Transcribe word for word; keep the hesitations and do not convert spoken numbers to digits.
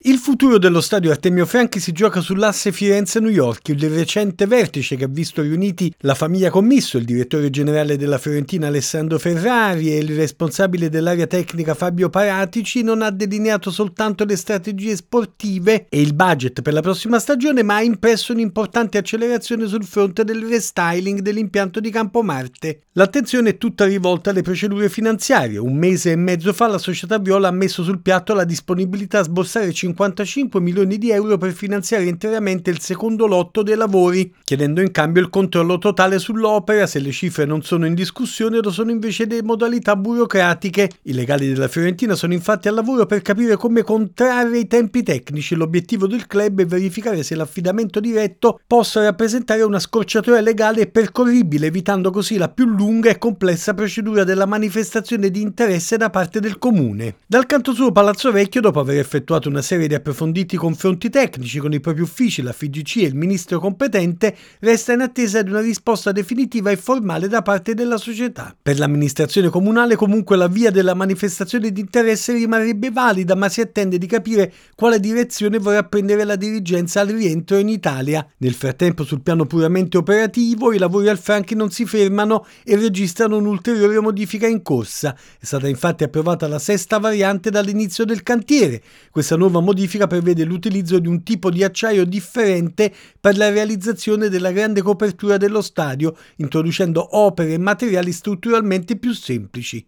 Il futuro dello stadio Artemio Franchi si gioca sull'asse Firenze-New York. Il recente vertice che ha visto riuniti la famiglia Commisso, il direttore generale della Fiorentina Alessandro Ferrari e il responsabile dell'area tecnica Fabio Paratici non ha delineato soltanto le strategie sportive e il budget per la prossima stagione, ma ha impresso un'importante accelerazione sul fronte del restyling dell'impianto di Campomarte. L'attenzione è tutta rivolta alle procedure finanziarie. Un mese e mezzo fa la società Viola ha messo sul piatto la disponibilità a sborsare cinquantacinque milioni di euro per finanziare interamente il secondo lotto dei lavori, chiedendo in cambio il controllo totale sull'opera. Se le cifre non sono in discussione, lo sono invece le modalità burocratiche. I legali della Fiorentina sono infatti al lavoro per capire come contrarre i tempi tecnici. L'obiettivo del club è verificare se l'affidamento diretto possa rappresentare una scorciatoia legale e percorribile, evitando così la più lunga e complessa procedura della manifestazione di interesse da parte del comune. Dal canto suo, Palazzo Vecchio, dopo aver effettuato una serie di approfonditi confronti tecnici con i propri uffici, la F I G C e il ministro competente, resta in attesa di una risposta definitiva e formale da parte della società. Per l'amministrazione comunale, comunque, la via della manifestazione di interesse rimarrebbe valida, ma si attende di capire quale direzione vorrà prendere la dirigenza al rientro in Italia. Nel frattempo, sul piano puramente operativo, i lavori al Franchi non si fermano e registrano un'ulteriore modifica in corsa. È stata infatti approvata la sesta variante dall'inizio del cantiere. Questa nuova modifica prevede l'utilizzo di un tipo di acciaio differente per la realizzazione della grande copertura dello stadio, introducendo opere e materiali strutturalmente più semplici.